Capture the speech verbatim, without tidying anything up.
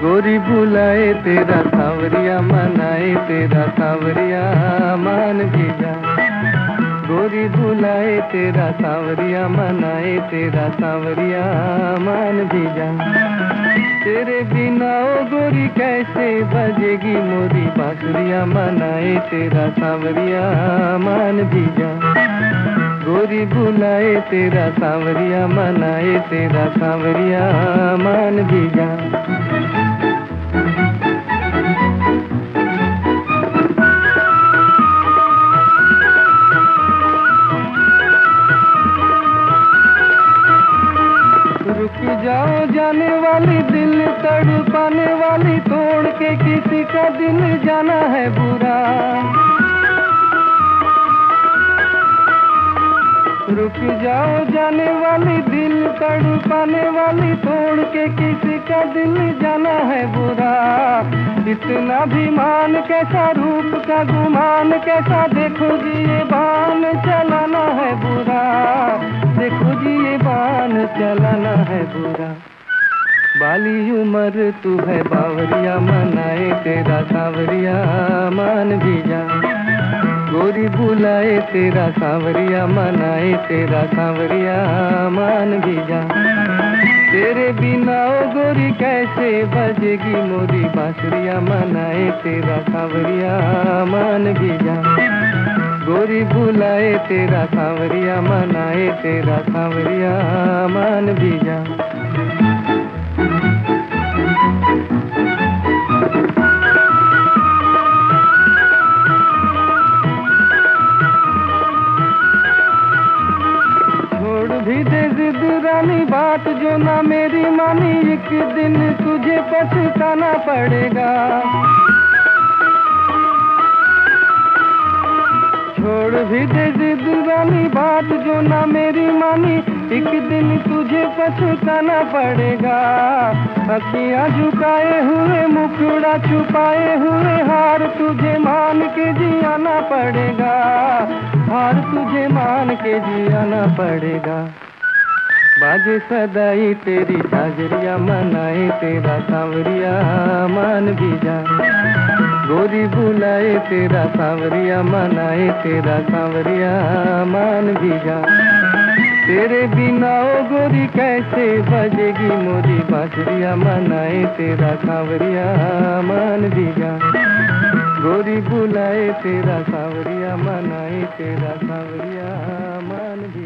गोरी बुलाए तेरा सांवरिया मनाए तेरा सांवरिया मान भी जा। गोरी बुलाए तेरा सांवरिया मनाए तेरा सांवरिया मान भी जा। तेरे बिना ओ गोरी कैसे बजेगी मोरी बांसुरिया मनाए तेरा सांवरिया मान भी जा। गोरी बुलाए तेरा सांवरिया मनाए तेरा सांवरिया मान भी जा। रुक जाओ जाने वाली दिल तड़पाने वाली, तोड़ के किसी का दिल जाना है बुरा। रुक जाओ जाने वाली दिल तड़पाने वाली, तोड़ के किसी का दिल जाना है बुरा। इतना भी मान कैसा रूप का गुमान कैसा, देखो जी ये बान चलाना है बुरा। देखो जी ये बान चलाना है बुरा। बाली उम्र तू है बावरिया मनाए तेरा सांवरिया मान भी जा। गोरी बुलाए तेरा सांवरिया मनाए तेरा सांवरिया मान भी जा। तेरे बिना ओ गोरी कैसे बजेगी मोरी बांसुरिया मनाए तेरा सांवरिया मान भी जा। गोरी बुलाए तेरा सांवरिया मनाए तेरा सांवरिया मान भी जा। भी दे जिद रानी बात जो ना मेरी मानी, एक दिन तुझे पछताना पड़ेगा। छोड़ भी दे जिद रानी बात जो ना मेरी मानी, एक दिन तुझे पछताना पड़ेगा। अखियां झुकाए हुए मुखड़ा छुपाए हुए, हार तुझे मान के जियाना पड़ेगा। हार तुझे मान के जियाना पड़ेगा। बाजे सदाई तेरी झांझरिया मनाए तेरा सांवरिया मान भी जा। गोरी बुलाए तेरा सांवरिया मनाए तेरा सांवरिया मान भी जा। तेरे बिना ओ गोरी कैसे बजेगी मोरी बांसुरिया मनाए तेरा सांवरिया मान भी जा। गोरी बुलाए तेरा सांवरिया मनाए तेरा सांवरिया मान भी